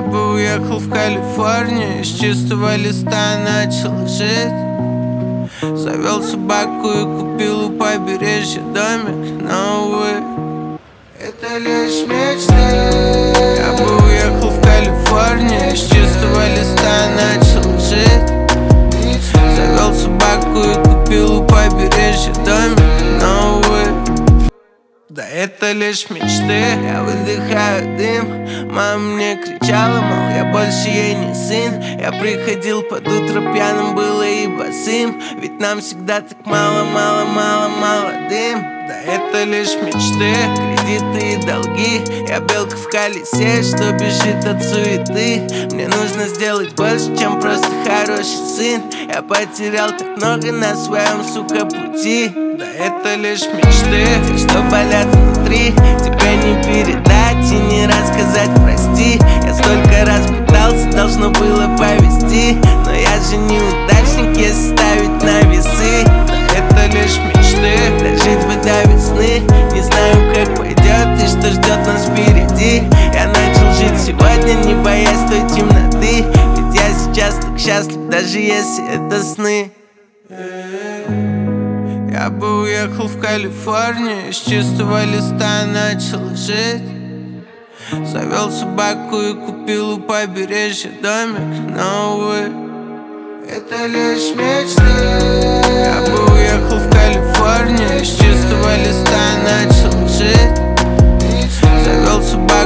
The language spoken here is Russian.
бы уехал в Калифорнию, с чистого листа начал жить. Завел собаку и купил у побережья домик, но, увы, это лишь мечты. Я бы уехал в Калифорнию, с чистого листа начал жить. Завел собаку и купил у побережья домик, но, увы, да это лишь мечты. Я выдыхаю дым. Мама мне кричала, мол, я больше ей не сын. Я приходил под утро пьяным, было и босым. Ведь нам всегда так мало молодым. Да это лишь мечты, кредиты и долги. Я белка в колесе, что бежит от суеты. Мне нужно сделать больше, чем просто хороший сын. Я потерял так много на своем, сука, пути. Да это лишь мечты, те, что болят внутри. Тебе не передать и не рассказать, прости. Я столько раз пытался, должно было повезти. Но я же неудачник, если ставить на весы. Да это лишь мечты, дожить бы до весны. Не знаю, как пойдет и что ждет нас впереди. Я начал жить сегодня, не боясь той темноты. Ведь я сейчас так счастлив, даже если это сны. Я бы уехал в Калифорнию, с чистого листа начал жить. Завел собаку и купил у побережья домик, но, увы, это лишь мечты. Я бы уехал в Калифорнию, с чистого листа начал жить. Завел собаку